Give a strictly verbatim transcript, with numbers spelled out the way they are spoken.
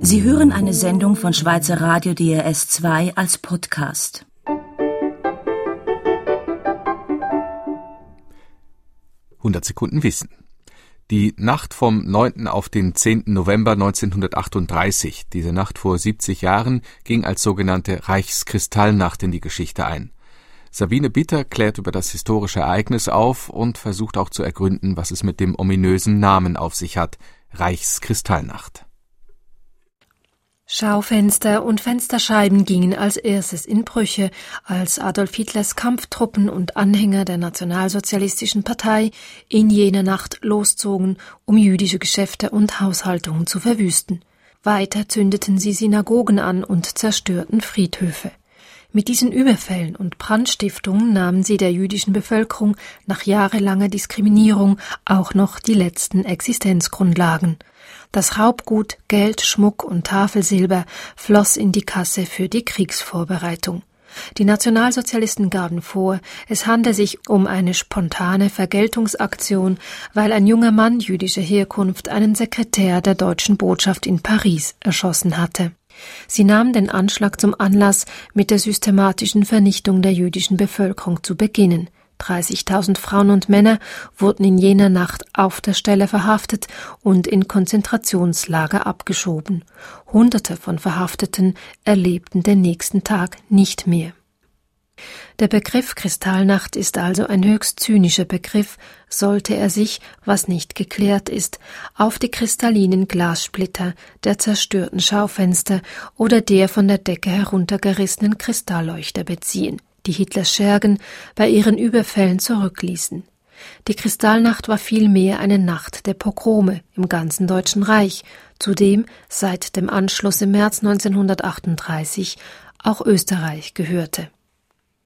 Sie hören eine Sendung von Schweizer Radio D R S zwei als Podcast. hundert Sekunden Wissen. Die Nacht vom neunten auf den zehnten November neunzehnhundertachtunddreißig, diese Nacht vor siebzig Jahren, ging als sogenannte Reichskristallnacht in die Geschichte ein. Sabine Bitter klärt über das historische Ereignis auf und versucht auch zu ergründen, was es mit dem ominösen Namen auf sich hat: Reichskristallnacht. Schaufenster und Fensterscheiben gingen als erstes in Brüche, als Adolf Hitlers Kampftruppen und Anhänger der Nationalsozialistischen Partei in jener Nacht loszogen, um jüdische Geschäfte und Haushaltungen zu verwüsten. Weiter zündeten sie Synagogen an und zerstörten Friedhöfe. Mit diesen Überfällen und Brandstiftungen nahmen sie der jüdischen Bevölkerung nach jahrelanger Diskriminierung auch noch die letzten Existenzgrundlagen. Das Raubgut, Geld, Schmuck und Tafelsilber floss in die Kasse für die Kriegsvorbereitung. Die Nationalsozialisten gaben vor, es handle sich um eine spontane Vergeltungsaktion, weil ein junger Mann jüdischer Herkunft einen Sekretär der deutschen Botschaft in Paris erschossen hatte. Sie nahmen den Anschlag zum Anlass, mit der systematischen Vernichtung der jüdischen Bevölkerung zu beginnen. dreißigtausend Frauen und Männer wurden in jener Nacht auf der Stelle verhaftet und in Konzentrationslager abgeschoben. Hunderte von Verhafteten erlebten den nächsten Tag nicht mehr. Der Begriff Kristallnacht ist also ein höchst zynischer Begriff, sollte er sich, was nicht geklärt ist, auf die kristallinen Glassplitter der zerstörten Schaufenster oder der von der Decke heruntergerissenen Kristallleuchter beziehen, die Hitlers Schergen bei ihren Überfällen zurückließen. Die Kristallnacht war vielmehr eine Nacht der Pogrome im ganzen Deutschen Reich, zu dem seit dem Anschluss im März neunzehnhundertachtunddreißig auch Österreich gehörte.